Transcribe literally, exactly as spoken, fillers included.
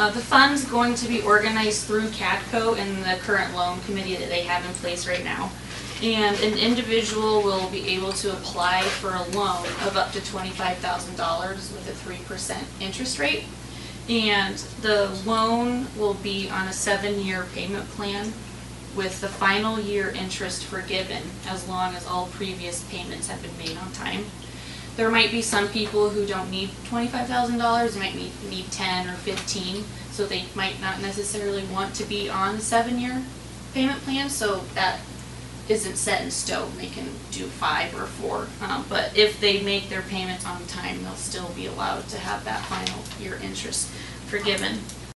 Uh, the fund's going to be organized through CADCO and the current loan committee that they have in place right now. And an individual will be able to apply for a loan of up to twenty-five thousand dollars with a three percent interest rate. And the loan will be on a seven-year payment plan with the final year interest forgiven as long as all previous payments have been made on time. There might be some people who don't need twenty-five thousand dollars, they might need, need ten or fifteen, so they might not necessarily want to be on the seven-year payment plan, so that isn't set in stone. They can do five or four, um, but if they make their payments on time, they'll still be allowed to have that final year interest forgiven.